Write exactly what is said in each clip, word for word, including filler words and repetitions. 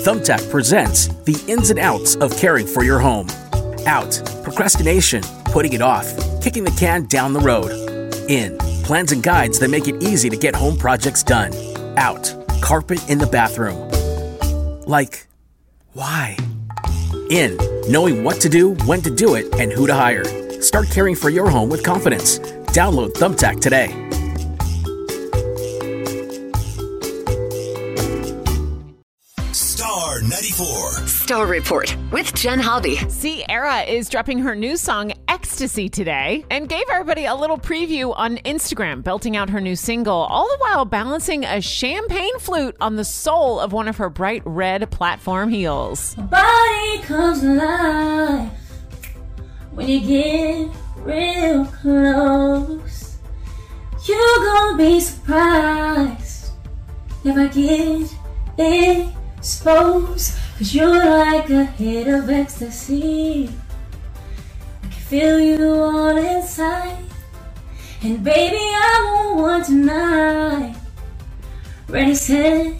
Thumbtack presents the ins and outs of caring for your home. Out, procrastination, putting it off, kicking the can down the road. In, plans and guides that make it easy to get home projects done. Out, carpet in the bathroom. Like, why? In, knowing what to do, when to do it, and who to hire. Start caring for your home with confidence. Download Thumbtack today. Star ninety-four. Star Report with Jen Hobby. Ciara is dropping her new song Ecstasy today and gave everybody a little preview on Instagram, belting out her new single, all the while balancing a champagne flute on the sole of one of her bright red platform heels. My body comes alive when you get real close. You're gonna be surprised if I get it. Exposed, cause you're like a hit of ecstasy. I can feel you all inside. And baby, I want one tonight. Ready, set,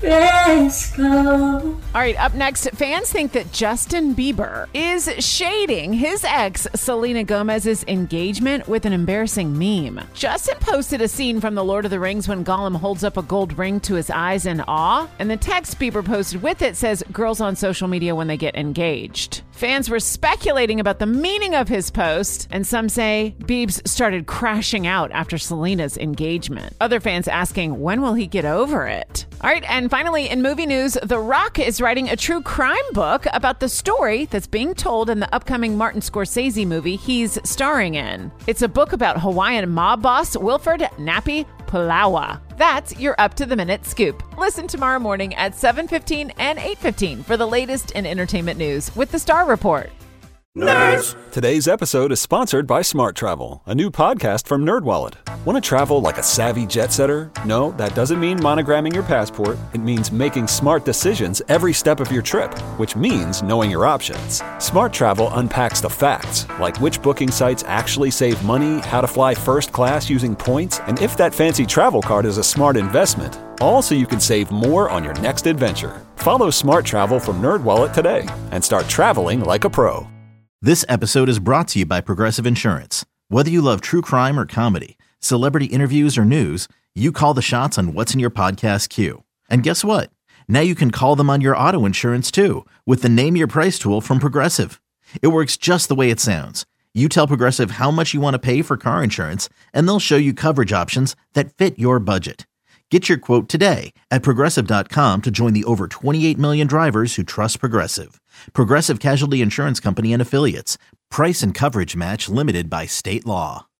let's go. All right, up next, fans think that Justin Bieber is shading his ex, Selena Gomez's engagement with an embarrassing meme. Justin posted a scene from The Lord of the Rings when Gollum holds up a gold ring to his eyes in awe, and the text Bieber posted with it says, "Girls on social media when they get engaged." Fans were speculating about the meaning of his post, and some say Biebs started crashing out after Selena's engagement. Other fans asking, when will he get over it? All right, and finally, in movie news, The Rock is writing a true crime book about the story that's being told in the upcoming Martin Scorsese movie he's starring in. It's a book about Hawaiian mob boss Wilfred Nappy Palawa. That's your up-to-the-minute scoop. Listen tomorrow morning at seven fifteen and eight fifteen for the latest in entertainment news with the Star Report. Nerds! Today's episode is sponsored by Smart Travel, a new podcast from NerdWallet. Want to travel like a savvy jet setter? No, that doesn't mean monogramming your passport. It means making smart decisions every step of your trip, which means knowing your options. Smart Travel unpacks the facts, like which booking sites actually save money, how to fly first class using points, and if that fancy travel card is a smart investment. All so you can save more on your next adventure. Follow Smart Travel from NerdWallet today and start traveling like a pro. This episode is brought to you by Progressive Insurance. Whether you love true crime or comedy, celebrity interviews or news, you call the shots on what's in your podcast queue. And guess what? Now you can call them on your auto insurance too with the Name Your Price tool from Progressive. It works just the way it sounds. You tell Progressive how much you want to pay for car insurance, and they'll show you coverage options that fit your budget. Get your quote today at Progressive dot com to join the over twenty-eight million drivers who trust Progressive. Progressive Casualty Insurance Company and Affiliates. Price and coverage match limited by state law.